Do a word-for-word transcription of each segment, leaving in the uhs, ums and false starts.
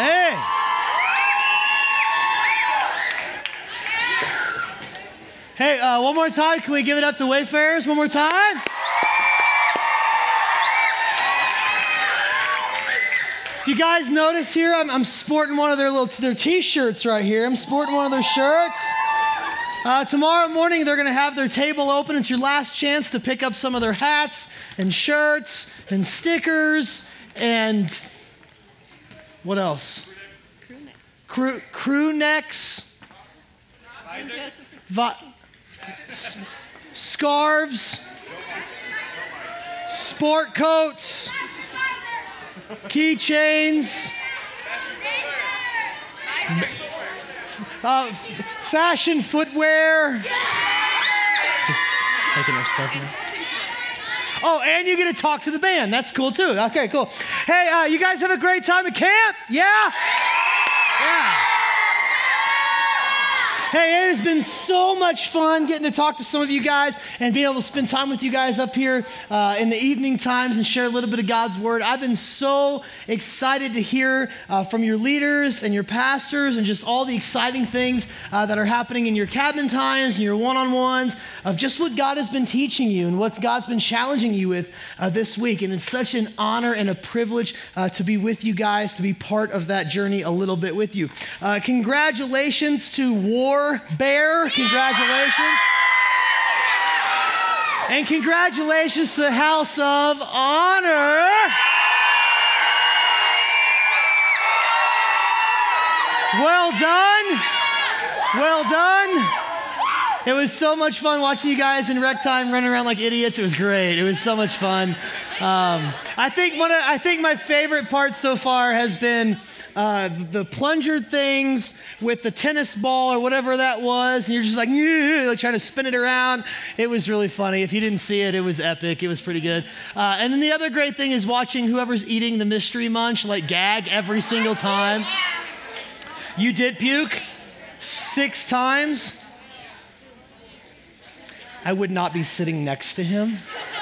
Hey. Hey, uh, one more time. Can we give it up to Wayfarers one more time? If you guys notice here, I'm, I'm sporting one of their little their t-shirts right here. I'm sporting one of their shirts. Uh, tomorrow morning, they're going to have their table open. It's your last chance to pick up some of their hats and shirts and stickers and what else? Crew necks. Crew, crew necks. Vi- s- scarves. Sport coats. Keychains. Uh, f- fashion footwear. Just making up stuff. Man. Oh, and you get to talk to the band. That's cool too. Okay, cool. Hey, uh, you guys have a great time at camp? Yeah? Yeah. Hey, it has been so much fun getting to talk to some of you guys and being able to spend time with you guys up here uh, in the evening times and share a little bit of God's word. I've been so excited to hear uh, from your leaders and your pastors and just all the exciting things uh, that are happening in your cabin times and your one-on-ones of just what God has been teaching you and what God's been challenging you with uh, this week. And it's such an honor and a privilege uh, to be with you guys, to be part of that journey a little bit with you. Uh, congratulations to War Bear, congratulations. And congratulations to the House of Honor. Well done. Well done. It was so much fun watching you guys in rec time running around like idiots. It was great. It was so much fun. Um, I think one of, I think my favorite part so far has been Uh, the plunger things with the tennis ball or whatever that was, and you're just like, like trying to spin it around. It was really funny. If you didn't see it, it was epic. It was pretty good. Uh, and then the other great thing is watching whoever's eating the mystery munch like gag every single time. You did puke six times. I would not be sitting next to him.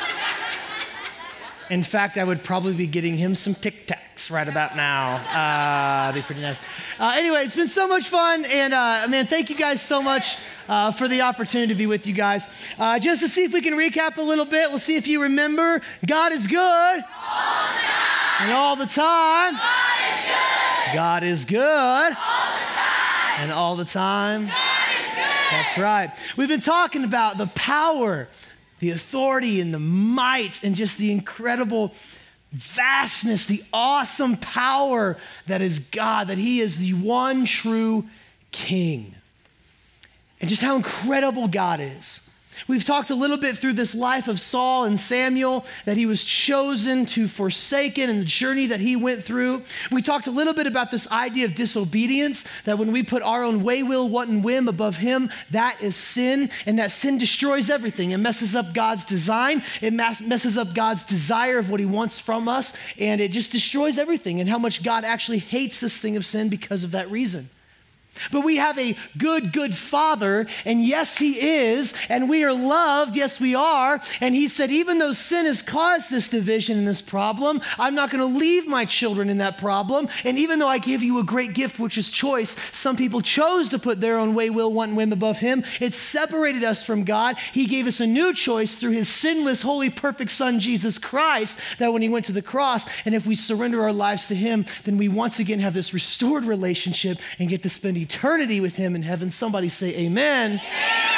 In fact, I would probably be getting him some Tic Tacs right about now. Uh, that'd be pretty nice. Uh, anyway, it's been so much fun. And uh, man, thank you guys so much uh, for the opportunity to be with you guys. Uh, just to see if we can recap a little bit, we'll see if you remember. God is good. All the time. And all the time. God is good. God is good. All the time. And all the time. God is good. That's right. We've been talking about the power, the authority and the might and just the incredible vastness, the awesome power that is God, that he is the one true King. And just how incredible God is. We've talked a little bit through this life of Saul and Samuel, that he was chosen to forsaken and the journey that he went through. We talked a little bit about this idea of disobedience, that when we put our own way, will, want, and whim above him, that is sin, and that sin destroys everything. It messes up God's design. It messes up God's desire of what he wants from us, and it just destroys everything, and how much God actually hates this thing of sin because of that reason. But we have a good, good Father, and yes, he is, and we are loved, yes, we are, and he said, even though sin has caused this division and this problem, I'm not going to leave my children in that problem, and even though I give you a great gift, which is choice, some people chose to put their own way, will, want, and whim above him. It separated us from God. He gave us a new choice through his sinless, holy, perfect Son, Jesus Christ, that when he went to the cross, and if we surrender our lives to him, then we once again have this restored relationship and get to spend eternity with him in heaven. Somebody say amen. Amen.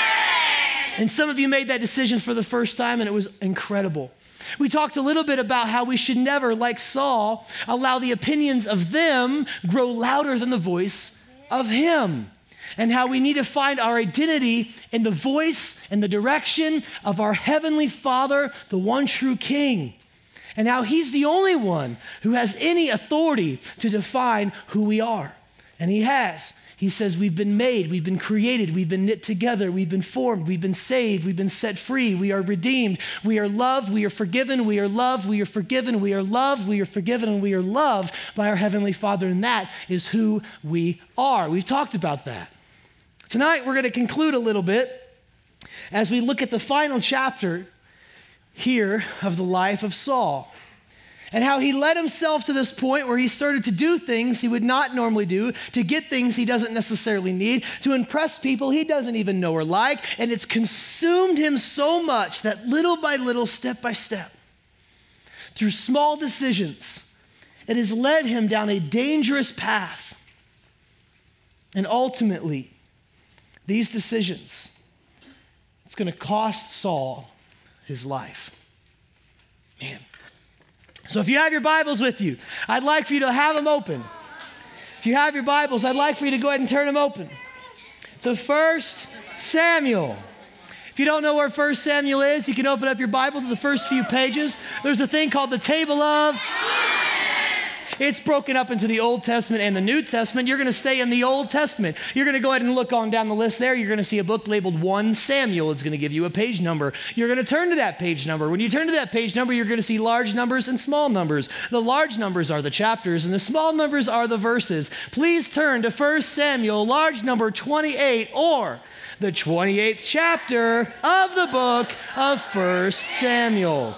And some of you made that decision for the first time, and it was incredible. We talked a little bit about how we should never, like Saul, allow the opinions of them grow louder than the voice of him. And how we need to find our identity in the voice and the direction of our heavenly Father, the one true King. And how he's the only one who has any authority to define who we are. And he has. He says we've been made, we've been created, we've been knit together, we've been formed, we've been saved, we've been set free, we are redeemed, we are loved, we are forgiven, we are loved, we are forgiven, we are loved, we are forgiven, and we are loved by our Heavenly Father, and that is who we are. We've talked about that. Tonight, we're going to conclude a little bit as we look at the final chapter here of the life of Saul. and how he led himself to this point where he started to do things he would not normally do, to get things he doesn't necessarily need, to impress people he doesn't even know or like, and it's consumed him so much that little by little, step by step, through small decisions, it has led him down a dangerous path. And ultimately, these decisions, it's going to cost Saul his life. Man. So if you have your Bibles with you, I'd like for you to have them open. If you have your Bibles, I'd like for you to go ahead and turn them open. So First Samuel. If you don't know where First Samuel is, you can open up your Bible to the first few pages. There's a thing called the Table of. It's broken up into the Old Testament and the New Testament. You're going to stay in the Old Testament. You're going to go ahead and look on down the list there. You're going to see a book labeled First Samuel. It's going to give you a page number. You're going to turn to that page number. When you turn to that page number, you're going to see large numbers and small numbers. The large numbers are the chapters, and the small numbers are the verses. Please turn to First Samuel, large number twenty-eight, or the twenty-eighth chapter of the book of First Samuel.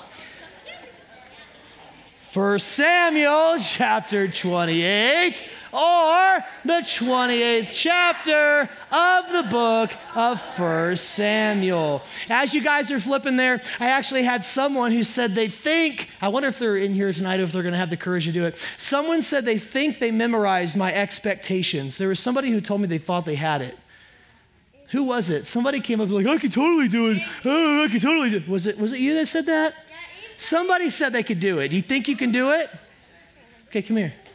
First Samuel chapter twenty-eight, or the twenty-eighth chapter of the book of First Samuel. As you guys are flipping there, I actually had someone who said they think, I wonder if they're in here tonight, if they're going to have the courage to do it. Someone said they think they memorized my expectations. There was somebody who told me they thought they had it. Who was it? Somebody came up like, I could totally do it. Oh, I could totally do it. Was it, was it you that said that? Somebody said they could do it. You think you can do it? Okay, come here.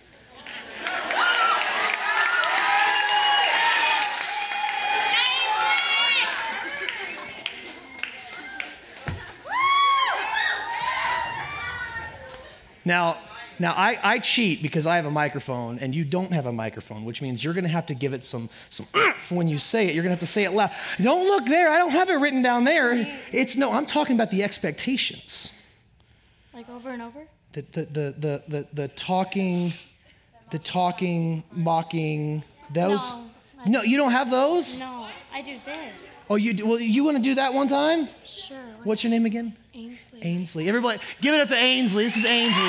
Now, now I, I cheat because I have a microphone and you don't have a microphone, which means you're going to have to give it some, some oomph when you say it. You're going to have to say it loud. Don't look there. I don't have it written down there. It's no, I'm talking about the expectations. Like over and over? The, the, the, the, the, the talking, the talking, mocking, those. No, I No, you don't have those? No, I do this. Oh, you do, well, you want to do that one time? Sure. What's your name again? Ainsley. Ainsley. Everybody, give it up to Ainsley. This is Ainsley.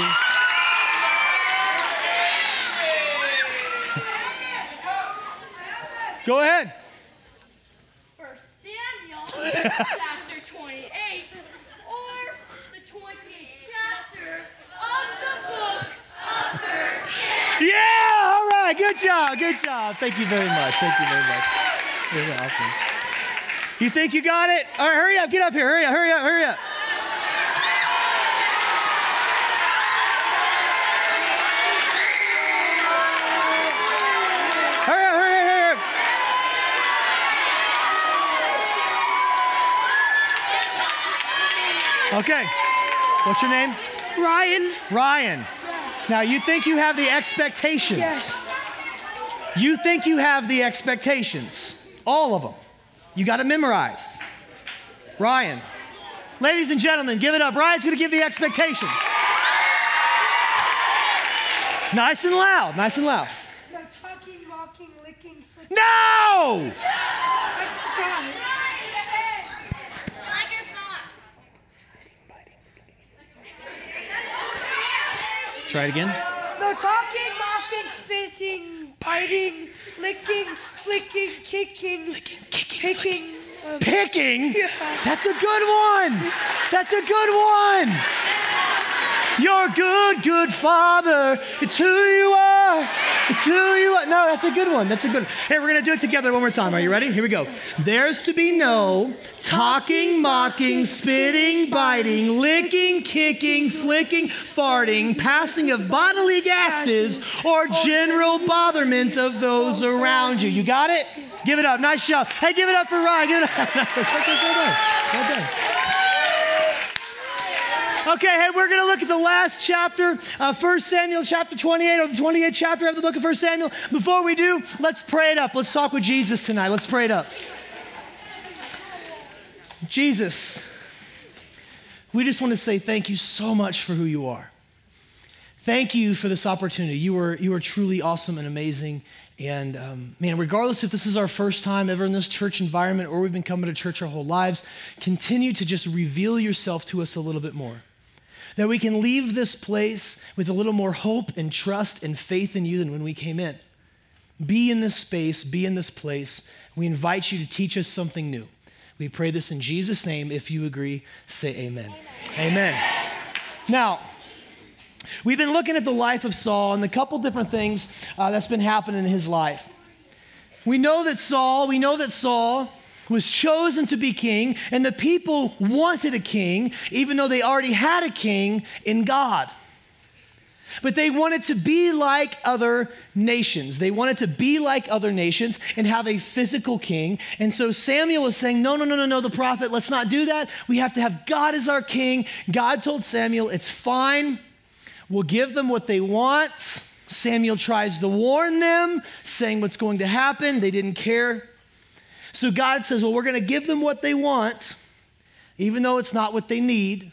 Go ahead. First Samuel, chapter twenty-eight, or the twenty-eighth chapter of the book of First Samuel. Yeah, all right. Good job. Good job. Thank you very much. Thank you very much. You're awesome. You think you got it? All right, hurry up. Get up here. Hurry up. Hurry up. Hurry up. Hurry up. Hurry up. Hurry up. Okay. What's your name? Ryan. Ryan. Now, you think you have the expectations. Yes. You think you have the expectations. All of them. You got it memorized. Ryan. Ladies and gentlemen, give it up. Ryan's going to give the expectations. Nice and loud. Nice and loud. No talking, mocking, licking, flicking. No! I forgot. Try it again. No talking, mocking, spitting, biting, licking, flicking, kicking, Kicking, picking. Um, Picking? Yeah. That's a good one. That's a good one. You're a good, good father. It's who you are. It's who you are. No, that's a good one. That's a good one. Hey, we're going to do it together one more time. Are you ready? Here we go. There's to be no talking, mocking, spitting, biting, licking, kicking, flicking, farting, passing of bodily gases, or general botherment of those around you. You got it? Give it up. Nice job. Hey, give it up for Ryan. Give it up. That's okay. Well done. Well done. Okay, hey, we're going to look at the last chapter, uh, First Samuel chapter twenty-eight, or the twenty-eighth chapter of the book of First Samuel. Before we do, let's pray it up. Let's talk with Jesus tonight. Let's pray it up. Jesus, we just want to say thank you so much for who you are. Thank you for this opportunity. You are, you are truly awesome and amazing. And um, man, regardless if this is our first time ever in this church environment or we've been coming to church our whole lives, continue to just reveal yourself to us a little bit more. that we can leave this place with a little more hope and trust and faith in you than when we came in. Be in this space, be in this place. We invite you to teach us something new. We pray this in Jesus' name. If you agree, say amen. Amen. Amen. Now, we've been looking at the life of Saul and the couple different things uh, that's been happening in his life. We know that Saul, we know that Saul was chosen to be king, and the people wanted a king, even though they already had a king in God. But they wanted to be like other nations. They wanted to be like other nations and have a physical king. And so Samuel was saying, no, no, no, no, no, the prophet, let's not do that. We have to have God as our king. God told Samuel, it's fine. We'll give them what they want. Samuel tries to warn them, saying what's going to happen. They didn't care. So God says, well, we're going to give them what they want, even though it's not what they need.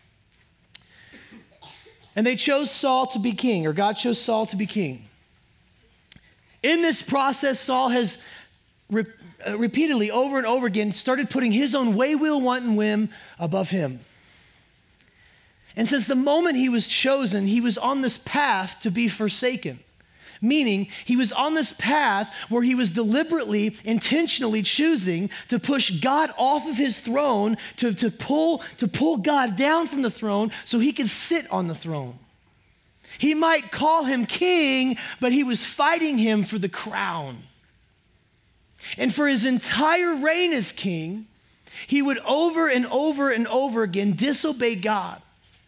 And they chose Saul to be king, or God chose Saul to be king. In this process, Saul has re- uh, repeatedly, over and over again, started putting his own way, will, want, and whim above him. And since the moment he was chosen, he was on this path to be forsaken. Meaning, he was on this path where he was deliberately, intentionally choosing to push God off of his throne, to, to, pull, to pull God down from the throne so he could sit on the throne. He might call him king, but he was fighting him for the crown. And for his entire reign as king, he would over and over and over again disobey God.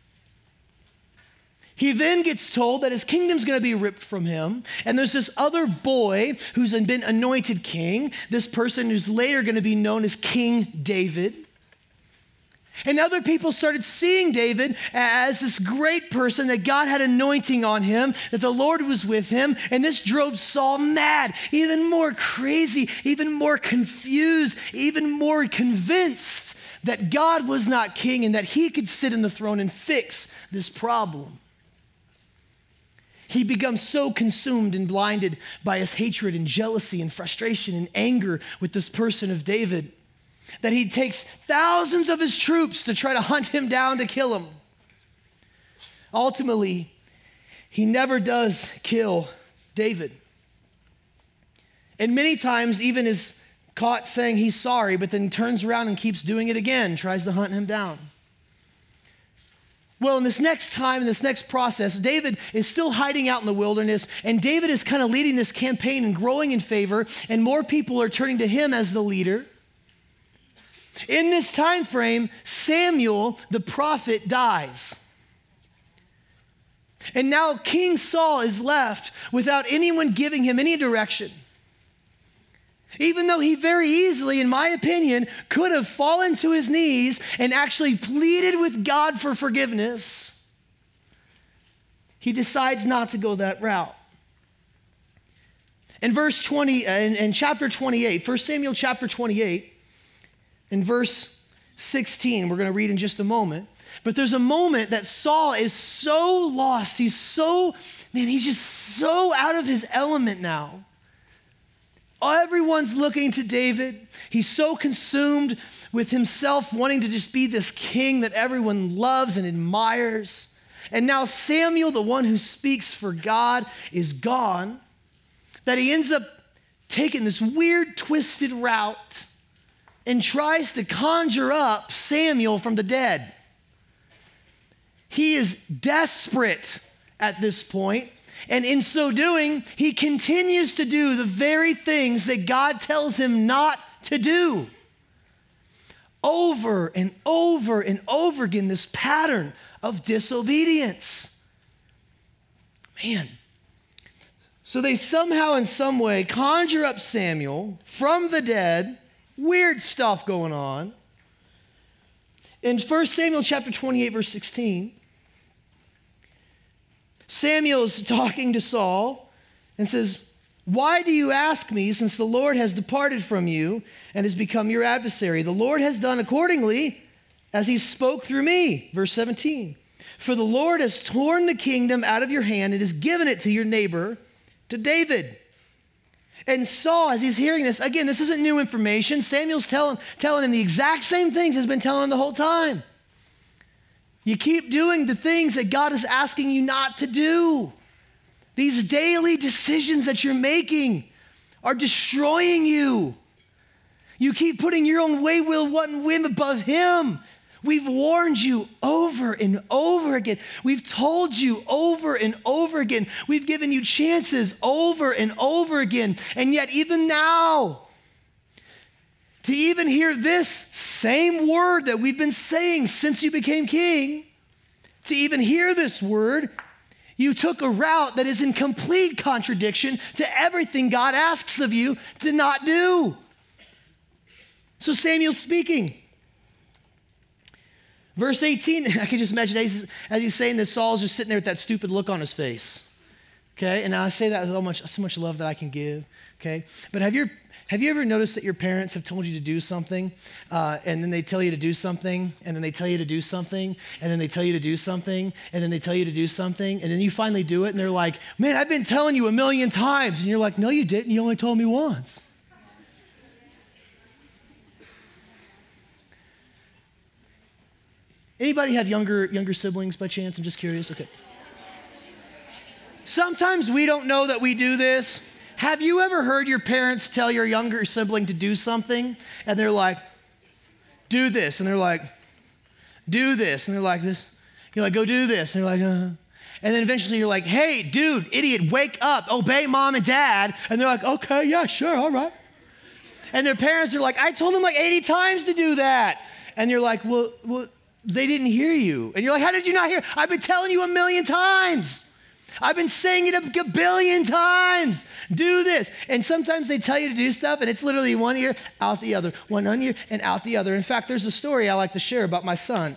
He then gets told that his kingdom's going to be ripped from him. And there's this other boy who's been anointed king, this person who's later going to be known as King David. And other people started seeing David as this great person, that God had anointing on him, that the Lord was with him. And this drove Saul mad, even more crazy, even more confused, even more convinced that God was not king and that he could sit in the throne and fix this problem. He becomes so consumed and blinded by his hatred and jealousy and frustration and anger with this person of David that he takes thousands of his troops to try to hunt him down to kill him. Ultimately, he never does kill David. And many times even is caught saying he's sorry, but then turns around and keeps doing it again, tries to hunt him down. Well, in this next time, in this next process, David is still hiding out in the wilderness, and David is kind of leading this campaign and growing in favor, and more people are turning to him as the leader. In this time frame, Samuel, the prophet, dies. And now King Saul is left without anyone giving him any direction. Even though he very easily, in my opinion, could have fallen to his knees and actually pleaded with God for forgiveness, he decides not to go that route. In verse twenty, in, in chapter twenty-eight, First Samuel chapter twenty-eight, in verse sixteen, we're going to read in just a moment, but there's a moment that Saul is so lost, he's so, man, he's just so out of his element now. Everyone's looking to David. He's so consumed with himself wanting to just be this king that everyone loves and admires. And now Samuel, the one who speaks for God, is gone, that he ends up taking this weird, twisted route and tries to conjure up Samuel from the dead. He is desperate at this point. And in so doing, he continues to do the very things that God tells him not to do. Over and over and over again, this pattern of disobedience. Man. So they somehow in some way conjure up Samuel from the dead. Weird stuff going on. In First Samuel chapter twenty-eight, verse sixteen, Samuel is talking to Saul and says, "Why do you ask me, since the Lord has departed from you and has become your adversary? The Lord has done accordingly as he spoke through me." Verse seventeen, "For the Lord has torn the kingdom out of your hand and has given it to your neighbor, to David." And Saul, as he's hearing this, again, this isn't new information. Samuel's telling, telling him the exact same things he's been telling him the whole time. You keep doing the things that God is asking you not to do. These daily decisions that you're making are destroying you. You keep putting your own way, will, what, and whim above Him. We've warned you over and over again. We've told you over and over again. We've given you chances over and over again. And yet even now, to even hear this same word that we've been saying since you became king, to even hear this word, you took a route that is in complete contradiction to everything God asks of you to not do. So Samuel's speaking. Verse eighteen, I can just imagine as he's saying this, Saul's just sitting there with that stupid look on his face. Okay, and I say that with so much, so much love that I can give. Okay, but have you have you ever noticed that your parents have told you to do something, uh, and then they tell you to do something, and then they tell you to do something, and then they tell you to do something, and then they tell you to do something, and then you finally do it, and they're like, "Man, I've been telling you a million times," and you're like, "No, you didn't. You only told me once." Anybody have younger younger siblings by chance? I'm just curious. Okay. Sometimes we don't know that we do this. Have you ever heard your parents tell your younger sibling to do something, and they're like, "Do this," and they're like, "Do this," and they're like this. You're like, "Go do this," and they're like, "Uh." And then eventually you're like, "Hey, dude, idiot, wake up, obey mom and dad," and they're like, "Okay, yeah, sure, all right." And their parents are like, "I told them like eighty times to do that," and you're like, "Well, well." They didn't hear you. And you're like, "How did you not hear? I've been telling you a million times. I've been saying it a billion times. Do this." And sometimes they tell you to do stuff, and it's literally one ear, out the other, one ear, and out the other. In fact, there's a story I like to share about my son.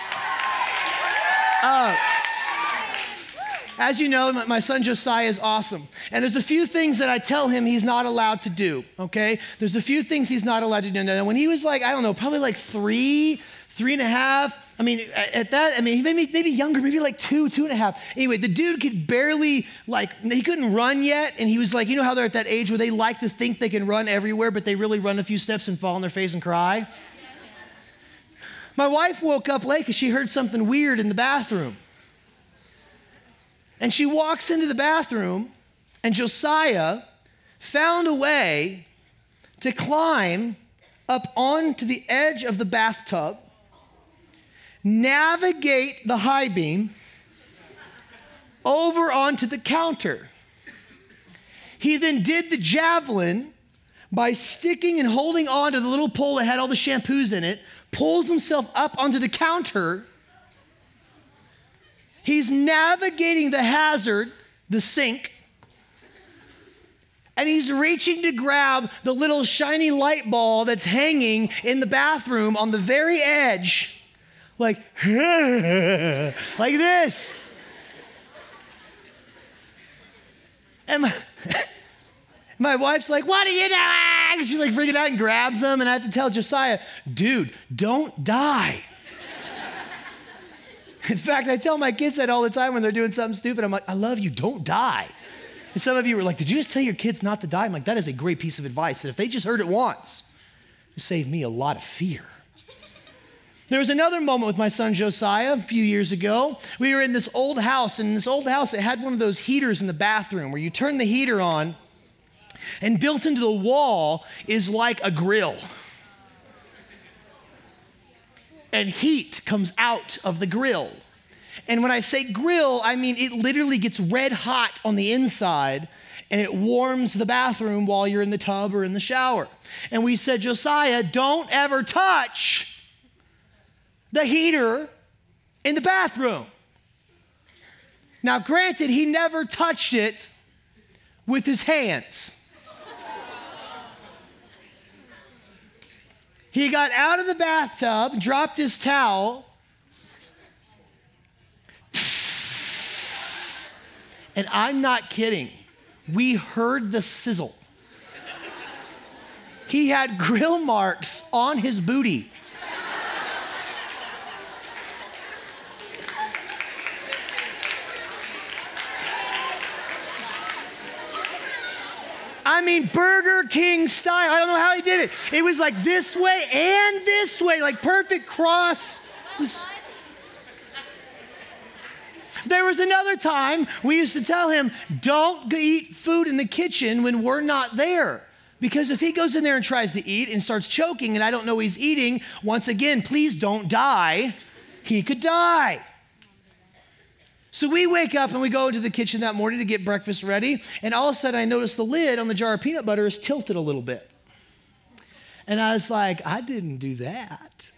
Uh, as you know, my son Josiah is awesome. And there's a few things that I tell him he's not allowed to do, okay? There's a few things he's not allowed to do. Now, when he was like, I don't know, probably like three, Three and a half. I mean, at that, I mean, maybe maybe younger, maybe like two, two and a half. Anyway, the dude could barely, like, he couldn't run yet. And he was like, you know how they're at that age where they like to think they can run everywhere, but they really run a few steps and fall on their face and cry? My wife woke up late because she heard something weird in the bathroom. And she walks into the bathroom, and Josiah found a way to climb up onto the edge of the bathtub, navigate the high beam over onto the counter. He then did the javelin by sticking and holding on to the little pole that had all the shampoos in it, pulls himself up onto the counter. He's navigating the hazard, the sink, and he's reaching to grab the little shiny light ball that's hanging in the bathroom on the very edge, like, like this. And my, my wife's like, "What are you doing?" She's like freaking out and grabs him, and I have to tell Josiah, "Dude, don't die." In fact, I tell my kids that all the time when they're doing something stupid. I'm like, "I love you, don't die." And some of you were like, "Did you just tell your kids not to die?" I'm like, that is a great piece of advice that if they just heard it once, it saved me a lot of fear. There was another moment with my son Josiah a few years ago. We were in this old house, and in this old house, it had one of those heaters in the bathroom where you turn the heater on, and built into the wall is like a grill. And heat comes out of the grill. And when I say grill, I mean it literally gets red hot on the inside, and it warms the bathroom while you're in the tub or in the shower. And we said, "Josiah, don't ever touch the heater in the bathroom." Now, granted, he never touched it with his hands. He got out of the bathtub, dropped his towel, and I'm not kidding. We heard the sizzle. He had grill marks on his booty. I mean, Burger King style. I don't know how he did it. It was like this way and this way, like perfect cross. It was, There was another time we used to tell him, don't go eat food in the kitchen when we're not there. Because if he goes in there and tries to eat and starts choking and I don't know he's eating, once again, please don't die. He could die. So we wake up and we go into the kitchen that morning to get breakfast ready. And all of a sudden I notice the lid on the jar of peanut butter is tilted a little bit. And I was like, I didn't do that.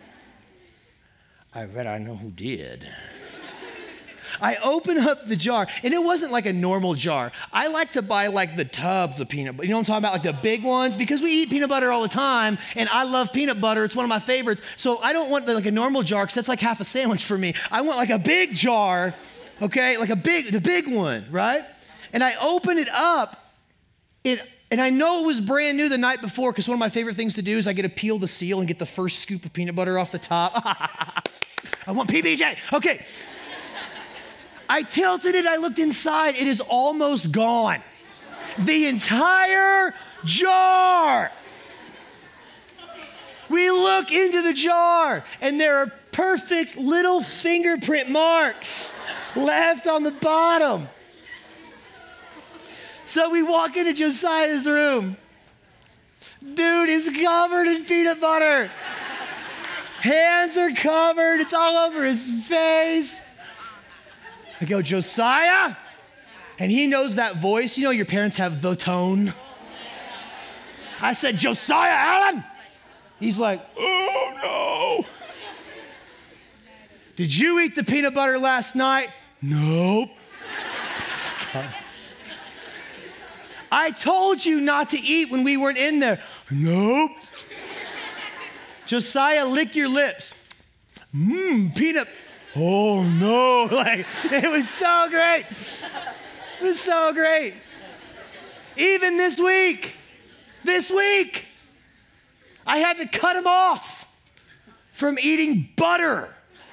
I bet I know who did. I open up the jar, and it wasn't like a normal jar. I like to buy like the tubs of peanut butter. You know what I'm talking about? Like the big ones, because we eat peanut butter all the time, and I love peanut butter. It's one of my favorites. So I don't want like a normal jar, because that's like half a sandwich for me. I want like a big jar, okay? Like a big, the big one, right? And I open it up, it, and I know it was brand new the night before, because one of my favorite things to do is I get to peel the seal and get the first scoop of peanut butter off the top. I want P B J. Okay. I tilted it, I looked inside, it is almost gone. The entire jar. We look into the jar, and there are perfect little fingerprint marks left on the bottom. So we walk into Josiah's room. Dude is covered in peanut butter. Hands are covered, it's all over his face. I go, Josiah? And he knows that voice. You know your parents have the tone. I said, Josiah Allen? He's like, oh no. Did you eat the peanut butter last night? Nope. I told you not to eat when we weren't in there. Nope. Josiah, lick your lips. Mmm, peanut. Oh no, like, it was so great. It was so great. Even this week, this week, I had to cut him off from eating butter.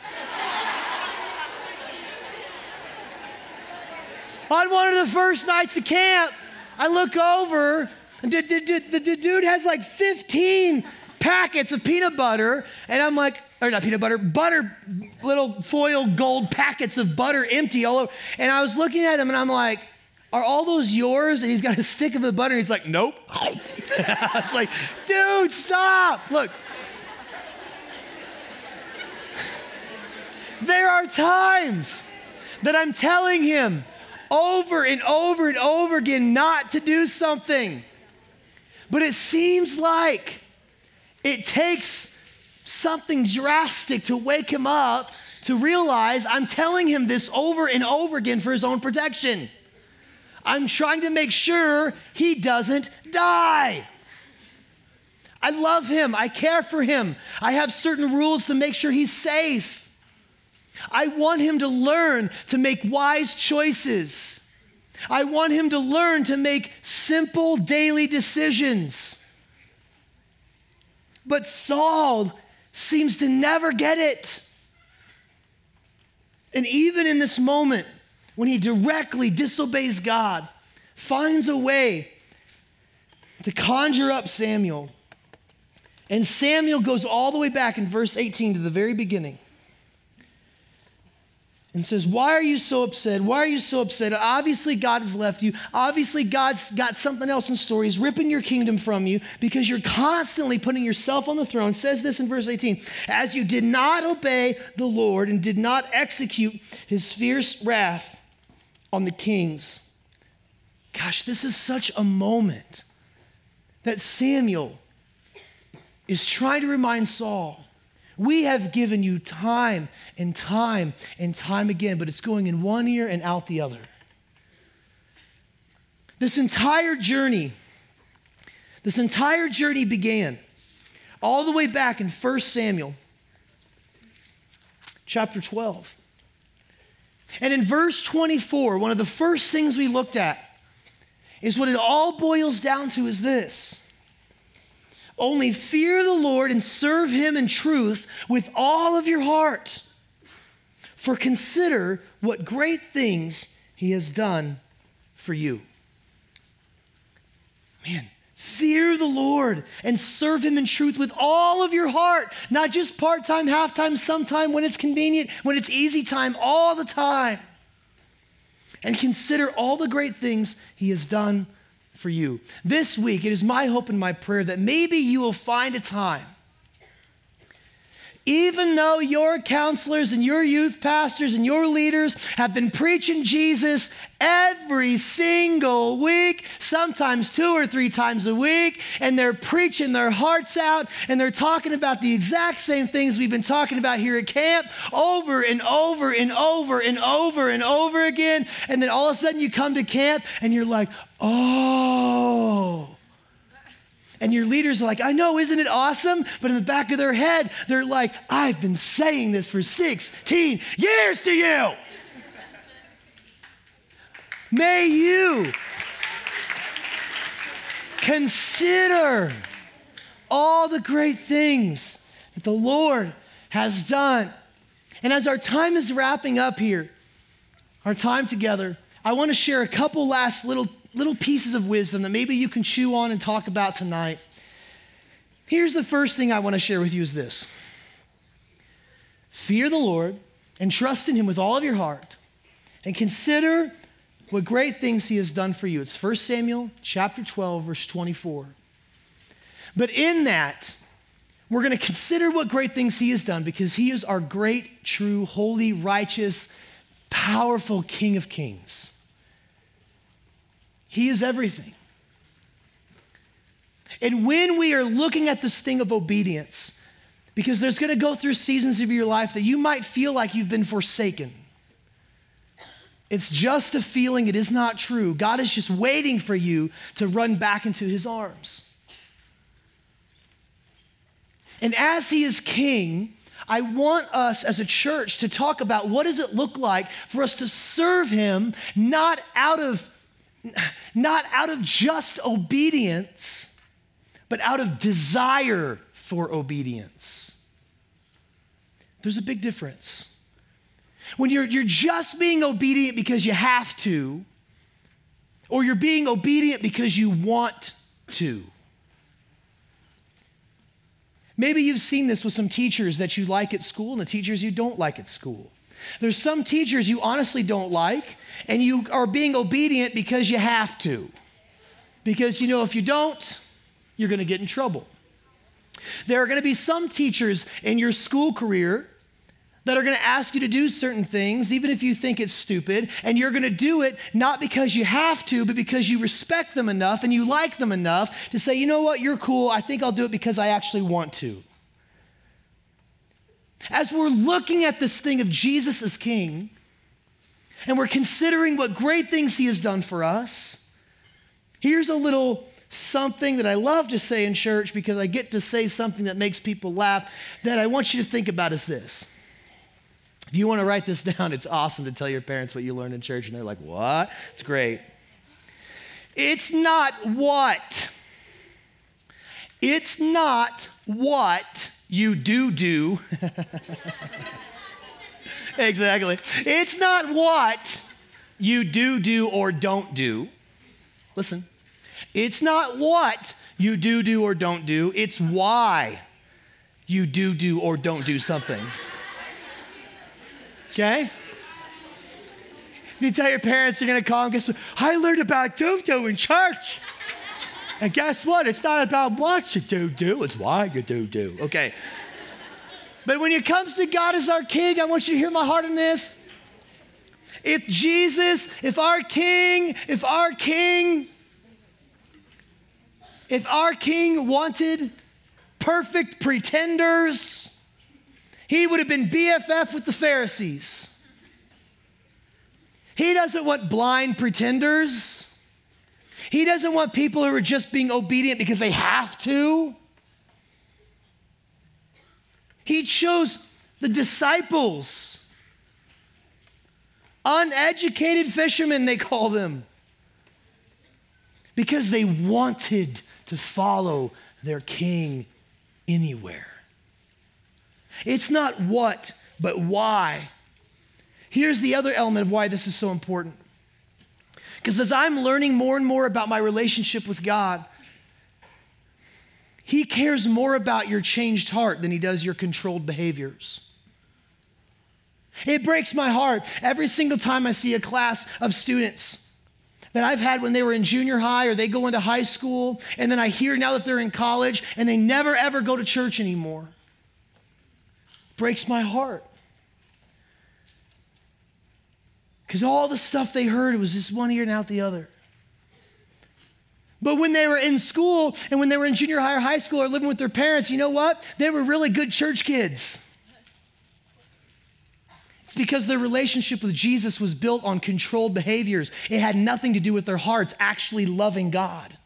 On one of the first nights of camp, I look over, and the, the, the, the dude has like fifteen packets of peanut butter, and I'm like, or not peanut butter, butter, little foil gold packets of butter empty all over. And I was looking at him and I'm like, are all those yours? And he's got a stick of the butter and he's like, nope. I was like, dude, stop. Look. There are times that I'm telling him over and over and over again not to do something. But it seems like it takes something drastic to wake him up to realize I'm telling him this over and over again for his own protection. I'm trying to make sure he doesn't die. I love him. I care for him. I have certain rules to make sure he's safe. I want him to learn to make wise choices. I want him to learn to make simple daily decisions. But Saul seems to never get it. And even in this moment, when he directly disobeys God, finds a way to conjure up Samuel. And Samuel goes all the way back in verse eighteen to the very beginning and says, why are you so upset? Why are you so upset? Obviously, God has left you. Obviously, God's got something else in store. He's ripping your kingdom from you because you're constantly putting yourself on the throne. It says this in verse eighteen, as you did not obey the Lord and did not execute his fierce wrath on the kings. Gosh, this is such a moment that Samuel is trying to remind Saul, we have given you time and time and time again, but it's going in one ear and out the other. This entire journey, this entire journey began all the way back in First Samuel chapter twelve. And in verse twenty-four, one of the first things we looked at is what it all boils down to is this. Only fear the Lord and serve him in truth with all of your heart. For consider what great things he has done for you. Man, fear the Lord and serve him in truth with all of your heart, not just part-time, half-time, sometime, when it's convenient, when it's easy time, all the time. And consider all the great things he has done for you. This week, it is my hope and my prayer that maybe you will find a time, even though your counselors and your youth pastors and your leaders have been preaching Jesus every single week, sometimes two or three times a week, and they're preaching their hearts out, and they're talking about the exact same things we've been talking about here at camp over and over and over and over and over again, and then all of a sudden you come to camp and you're like, oh. And your leaders are like, I know, isn't it awesome? But in the back of their head, they're like, I've been saying this for sixteen years to you. May you consider all the great things that the Lord has done. And as our time is wrapping up here, our time together, I want to share a couple last little little pieces of wisdom that maybe you can chew on and talk about tonight. Here's the first thing I want to share with you is this. Fear the Lord and trust in him with all of your heart, and consider what great things he has done for you. It's First Samuel chapter twelve, verse twenty-four. But in that, we're going to consider what great things he has done, because he is our great, true, holy, righteous, powerful King of Kings. He is everything. And when we are looking at this thing of obedience, because there's going to go through seasons of your life that you might feel like you've been forsaken. It's just a feeling, it is not true. God is just waiting for you to run back into his arms. And as he is king, I want us as a church to talk about what does it look like for us to serve him, not out of Not out of just obedience, but out of desire for obedience. There's a big difference. When you're, you're just being obedient because you have to, or you're being obedient because you want to. Maybe you've seen this with some teachers that you like at school and the teachers you don't like at school. There's some teachers you honestly don't like, and you are being obedient because you have to. Because, you know, if you don't, you're going to get in trouble. There are going to be some teachers in your school career that are going to ask you to do certain things, even if you think it's stupid, and you're going to do it not because you have to, but because you respect them enough and you like them enough to say, you know what, you're cool. I think I'll do it because I actually want to. As we're looking at this thing of Jesus as King, and we're considering what great things he has done for us, here's a little something that I love to say in church because I get to say something that makes people laugh that I want you to think about is this. If you want to write this down, it's awesome to tell your parents what you learned in church, and they're like, what? It's great. It's not what. It's not what you do do. Exactly. It's not what you do do or don't do. Listen. It's not what you do do or don't do. It's why you do do or don't do something. Okay? You tell your parents you're going to call them, guess what? I learned about do-do in church. And guess what? It's not about what you do-do. It's why you do-do. Okay. But when it comes to God as our King, I want you to hear my heart in this. If Jesus, if our King, if our King, if our King wanted perfect pretenders, he would have been B F F with the Pharisees. He doesn't want blind pretenders. He doesn't want people who are just being obedient because they have to. He chose the disciples, uneducated fishermen, they call them, because they wanted to follow their King anywhere. It's not what, but why. Here's the other element of why this is so important. Because as I'm learning more and more about my relationship with God, He cares more about your changed heart than he does your controlled behaviors. It breaks my heart every single time I see a class of students that I've had when they were in junior high or they go into high school, and then I hear now that they're in college and they never ever go to church anymore. Breaks my heart. Because all the stuff they heard, it was just one ear and out the other. But when they were in school and when they were in junior high or high school or living with their parents, you know what? They were really good church kids. It's because their relationship with Jesus was built on controlled behaviors. It had nothing to do with their hearts actually loving God.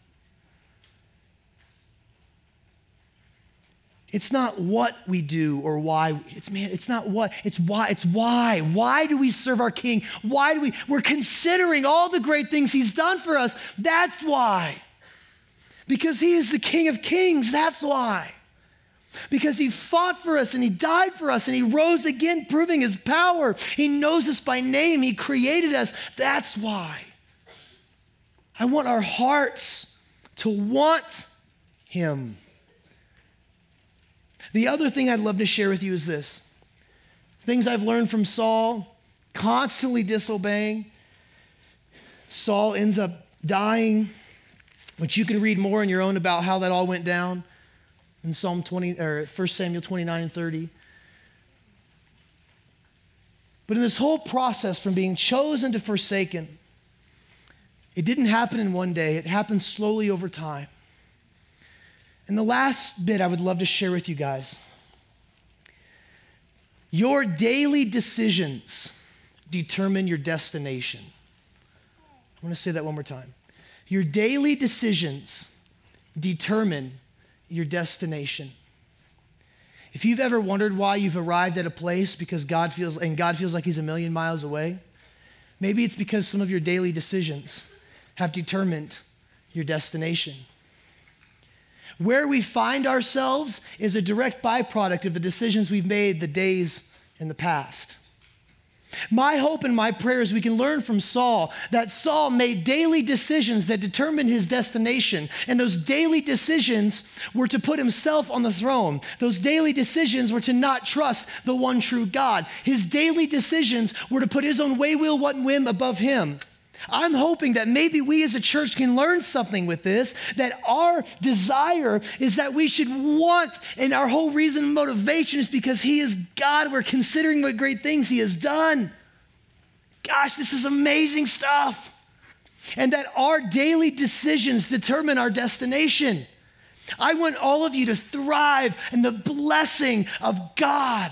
It's not what we do or why. It's man, it's not what, it's why. It's why. Why do we serve our King? Why do we? We're considering all the great things he's done for us. That's why. Because he is the King of Kings. That's why. Because he fought for us and he died for us and he rose again, proving his power. He knows us by name. He created us. That's why. I want our hearts to want him. The other thing I'd love to share with you is this. Things I've learned from Saul, constantly disobeying. Saul ends up dying, which you can read more on your own about how that all went down in Psalm twenty or First Samuel twenty-nine and thirty. But in this whole process from being chosen to forsaken, it didn't happen in one day. It happened slowly over time. And the last bit I would love to share with you guys. Your daily decisions determine your destination. I want to say that one more time. Your daily decisions determine your destination. If you've ever wondered why you've arrived at a place because God feels, and God feels like he's a million miles away, maybe it's because some of your daily decisions have determined your destination. Where we find ourselves is a direct byproduct of the decisions we've made the days in the past. My hope and my prayer is we can learn from Saul that Saul made daily decisions that determined his destination. And those daily decisions were to put himself on the throne. Those daily decisions were to not trust the one true God. His daily decisions were to put his own way, will, what, and whim above him. I'm hoping that maybe we as a church can learn something with this, that our desire is that we should want, and our whole reason and motivation is because he is God. We're considering what great things he has done. Gosh, this is amazing stuff. And that our daily decisions determine our destination. I want all of you to thrive in the blessing of God.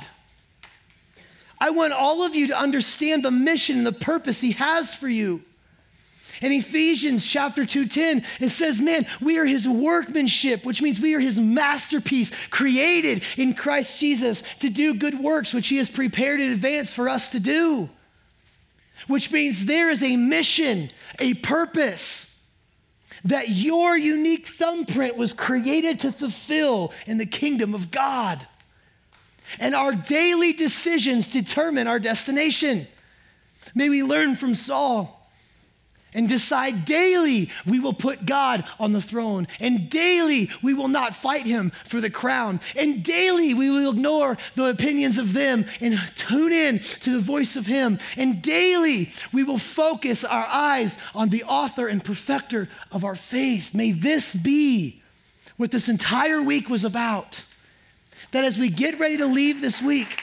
I want all of you to understand the mission and the purpose he has for you. In Ephesians chapter two ten, it says, man, we are his workmanship, which means we are his masterpiece, created in Christ Jesus to do good works, which he has prepared in advance for us to do. Which means there is a mission, a purpose that your unique thumbprint was created to fulfill in the kingdom of God. And our daily decisions determine our destination. May we learn from Saul and decide daily we will put God on the throne. And daily we will not fight him for the crown. And daily we will ignore the opinions of them and tune in to the voice of him. And daily we will focus our eyes on the author and perfecter of our faith. May this be what this entire week was about. That as we get ready to leave this week,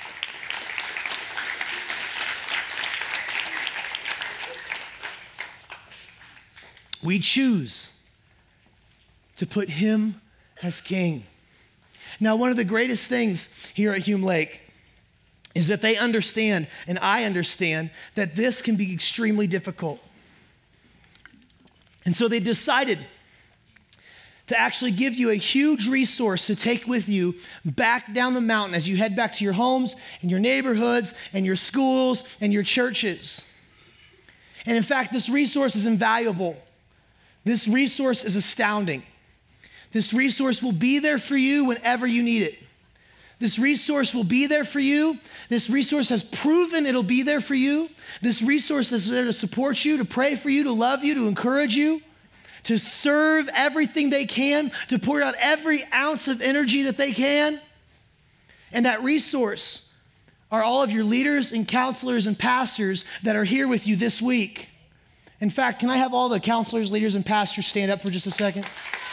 we choose to put him as king. Now, one of the greatest things here at Hume Lake is that they understand, and I understand, that this can be extremely difficult. And so they decided to actually give you a huge resource to take with you back down the mountain as you head back to your homes and your neighborhoods and your schools and your churches. And in fact, this resource is invaluable. This resource is astounding. This resource will be there for you whenever you need it. This resource will be there for you. This resource has proven it'll be there for you. This resource is there to support you, to pray for you, to love you, to encourage you, to serve everything they can, to pour out every ounce of energy that they can. And that resource are all of your leaders and counselors and pastors that are here with you this week. In fact, can I have all the counselors, leaders, and pastors stand up for just a second?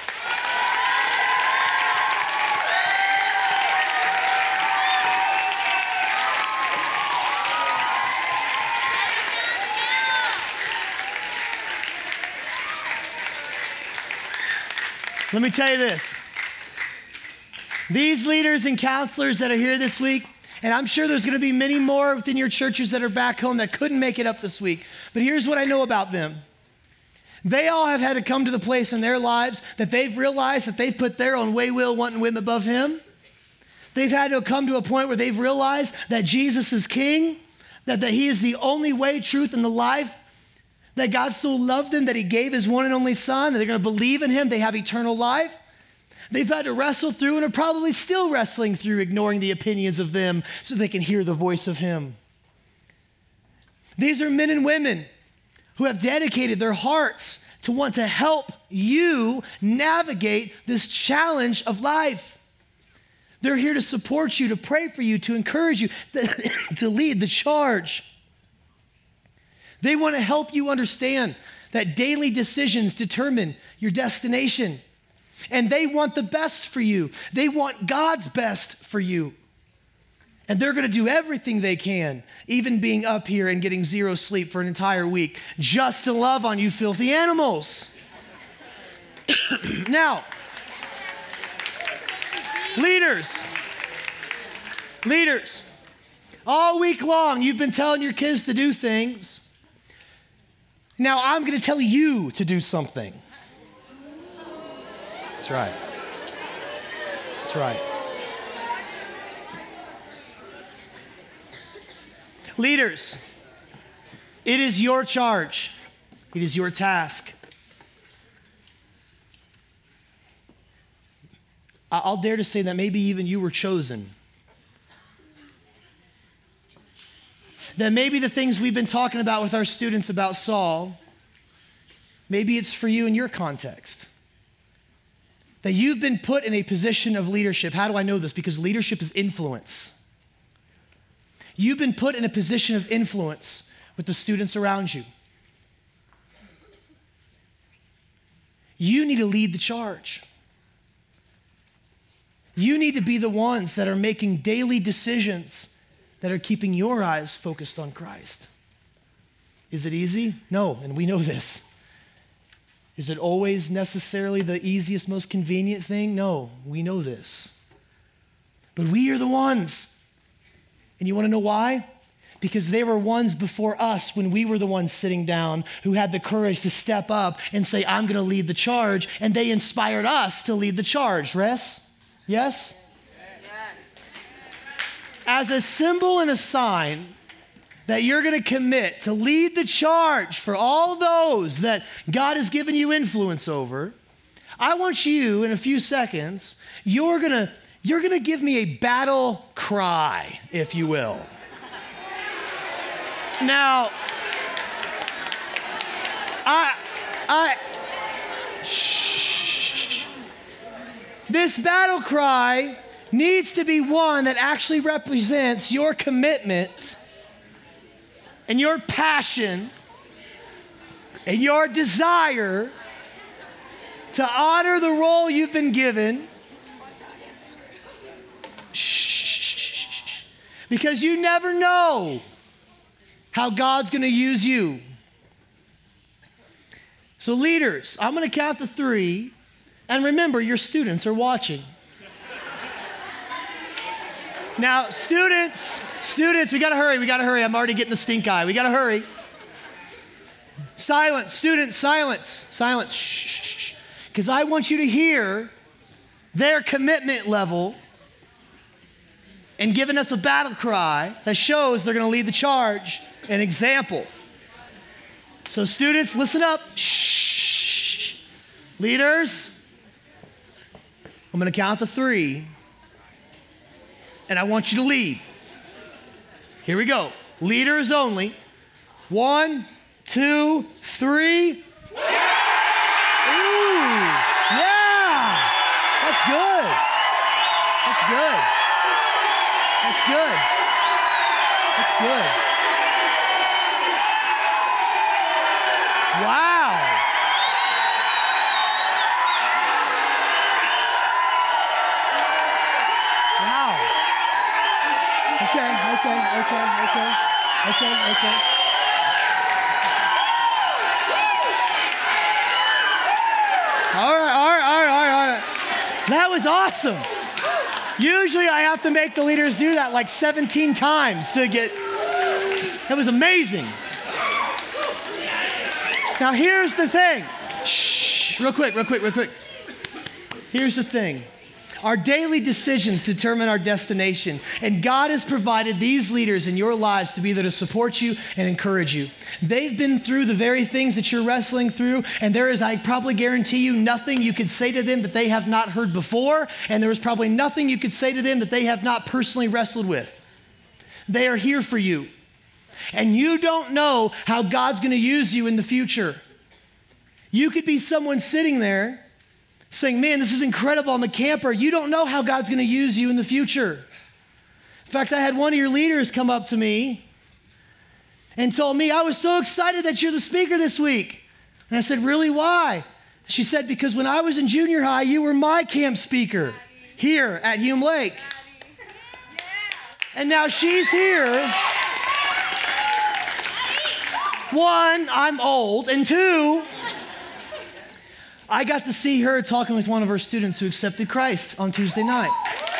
Let me tell you this. These leaders and counselors that are here this week, and I'm sure there's going to be many more within your churches that are back home that couldn't make it up this week. But here's what I know about them. They all have had to come to the place in their lives that they've realized that they've put their own way, will, want, and whim above him. They've had to come to a point where they've realized that Jesus is king, that, that he is the only way, truth, and the life, that God so loved them that he gave his one and only son, that they're going to believe in him, they have eternal life. They've had to wrestle through and are probably still wrestling through ignoring the opinions of them so they can hear the voice of him. These are men and women who have dedicated their hearts to want to help you navigate this challenge of life. They're here to support you, to pray for you, to encourage you, to lead the charge. They want to help you understand that daily decisions determine your destination. And they want the best for you. They want God's best for you. And they're going to do everything they can, even being up here and getting zero sleep for an entire week, just to love on you filthy animals. Now, leaders, leaders, all week long you've been telling your kids to do things. Now I'm going to tell you to do something. That's right. That's right. Leaders, it is your charge. It is your task. I'll dare to say that maybe even you were chosen. That maybe the things we've been talking about with our students about Saul, maybe it's for you in your context. That you've been put in a position of leadership. How do I know this? Because leadership is influence. You've been put in a position of influence with the students around you. You need to lead the charge. You need to be the ones that are making daily decisions that are keeping your eyes focused on Christ. Is it easy? No, and we know this. Is it always necessarily the easiest, most convenient thing? No, we know this. But we are the ones. And you want to know why? Because they were ones before us when we were the ones sitting down who had the courage to step up and say, I'm going to lead the charge. And they inspired us to lead the charge. Yes? Yes? As a symbol and a sign that you're going to commit to lead the charge for all those that God has given you influence over, I want you in a few seconds, you're going to you're going to give me a battle cry, if you will. Now, I I shh. This battle cry needs to be one that actually represents your commitment and your passion and your desire to honor the role you've been given. Shh. Because you never know how God's going to use you. So leaders, I'm going to count to three. And remember, your students are watching. Now, students, students, we gotta hurry, we gotta hurry. I'm already getting the stink eye. We gotta hurry. Silence, students, silence, silence. Shh, because I want you to hear their commitment level and giving us a battle cry that shows they're gonna lead the charge, an example. So students, listen up. Shh. Leaders, I'm gonna count to three. And I want you to lead. Here we go. Leaders only. One, two, three. Lead! That's good. That's good. That's good. That's good. Wow. Wow. Okay, okay, okay, okay, okay, okay. All right, all right, all right, all right, all right. That was awesome. Usually I have to make the leaders do that like seventeen times to get, that was amazing. Now here's the thing. Shh, real quick, real quick, real quick. Here's the thing. Our daily decisions determine our destination, and God has provided these leaders in your lives to be there to support you and encourage you. They've been through the very things that you're wrestling through, and there is, I probably guarantee you, nothing you could say to them that they have not heard before, and there is probably nothing you could say to them that they have not personally wrestled with. They are here for you, and you don't know how God's going to use you in the future. You could be someone sitting there saying, man, this is incredible, I'm a camper. You don't know how God's gonna use you in the future. In fact, I had one of your leaders come up to me and told me, I was so excited that you're the speaker this week. And I said, really, why? She said, because when I was in junior high, you were my camp speaker here at Hume Lake. And now she's here. One, I'm old, and two, I got to see her talking with one of her students who accepted Christ on Tuesday night.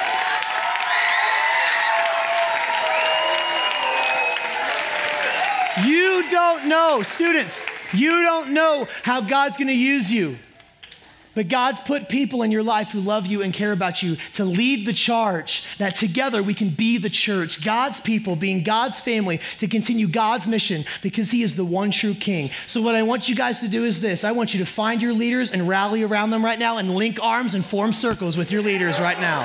You don't know, students, you don't know how God's gonna use you. But God's put people in your life who love you and care about you to lead the charge, that together we can be the church, God's people being God's family to continue God's mission because he is the one true king. So what I want you guys to do is this. I want you to find your leaders and rally around them right now and link arms and form circles with your leaders right now.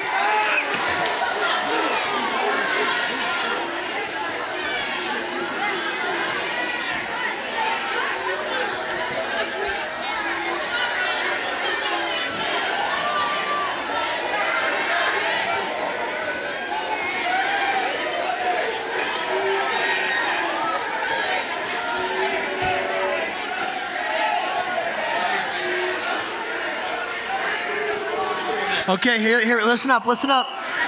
Okay, here, here, listen up, listen up.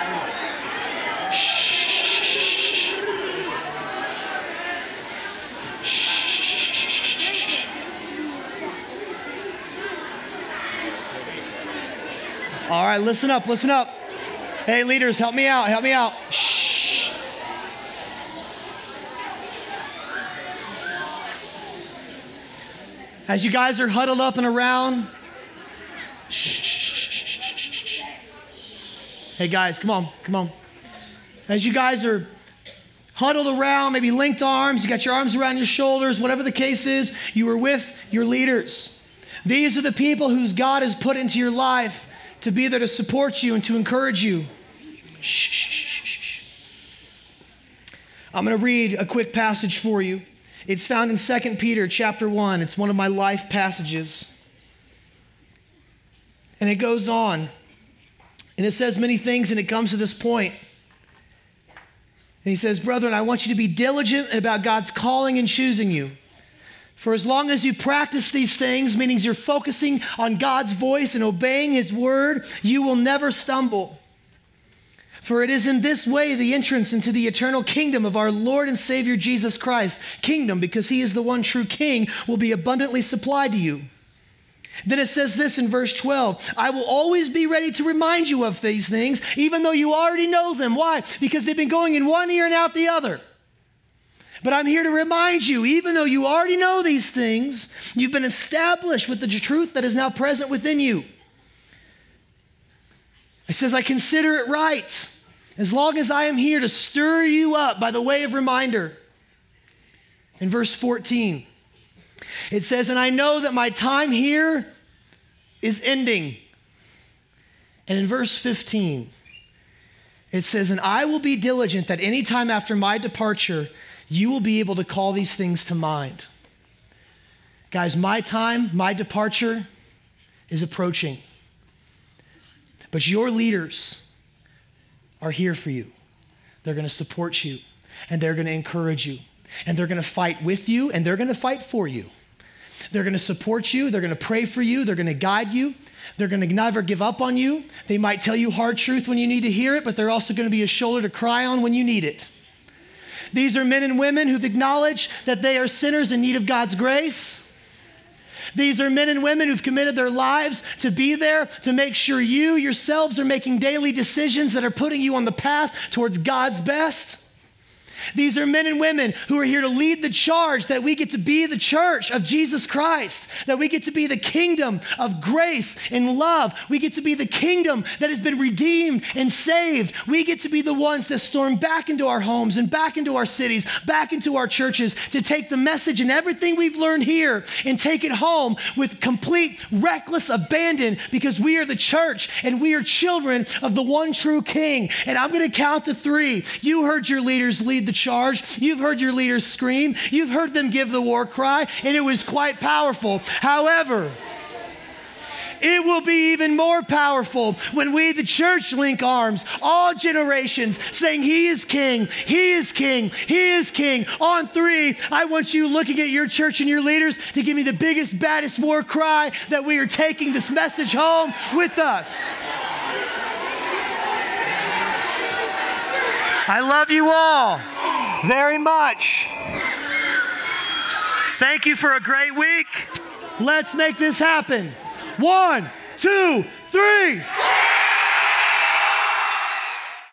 Shh. Shh. All right, listen up, listen up. Hey, leaders, help me out, help me out. Shh. As you guys are huddled up and around, shh. Hey guys, come on, come on. As you guys are huddled around, maybe linked arms, you got your arms around your shoulders, whatever the case is, you are with your leaders. These are the people whose God has put into your life to be there to support you and to encourage you. Shh, shh, shh, shh. I'm gonna read a quick passage for you. It's found in Second Peter chapter one. It's one of my life passages. And it goes on. And it says many things, and it comes to this point. And he says, brethren, I want you to be diligent about God's calling and choosing you. For as long as you practice these things, meaning you're focusing on God's voice and obeying his word, you will never stumble. For it is in this way the entrance into the eternal kingdom of our Lord and Savior Jesus Christ, kingdom because he is the one true king, will be abundantly supplied to you. Then it says this in verse twelve, I will always be ready to remind you of these things, even though you already know them. Why? Because they've been going in one ear and out the other. But I'm here to remind you, even though you already know these things, you've been established with the truth that is now present within you. It says, I consider it right, as long as I am here to stir you up by the way of reminder. In verse fourteen, it says, and I know that my time here is ending. And in verse fifteen, it says, and I will be diligent that any time after my departure, you will be able to call these things to mind. Guys, my time, my departure is approaching. But your leaders are here for you. They're going to support you, and they're going to encourage you, and they're going to fight with you, and they're going to fight for you. They're going to support you. They're going to pray for you. They're going to guide you. They're going to never give up on you. They might tell you hard truth when you need to hear it, but they're also going to be a shoulder to cry on when you need it. These are men and women who've acknowledged that they are sinners in need of God's grace. These are men and women who've committed their lives to be there to make sure you yourselves are making daily decisions that are putting you on the path towards God's best. These are men and women who are here to lead the charge that we get to be the church of Jesus Christ, that we get to be the kingdom of grace and love. We get to be the kingdom that has been redeemed and saved. We get to be the ones that storm back into our homes and back into our cities, back into our churches to take the message and everything we've learned here and take it home with complete reckless abandon, because we are the church and we are children of the one true King. And I'm going to count to three. You heard your leaders lead the charge. You've heard your leaders scream. You've heard them give the war cry, and it was quite powerful. However, it will be even more powerful when we, the church, link arms, all generations, saying, He is King, He is King, He is King. On three, I want you looking at your church and your leaders to give me the biggest, baddest war cry that we are taking this message home with us. I love you all very much. Thank you for a great week. Let's make this happen. One, two, three.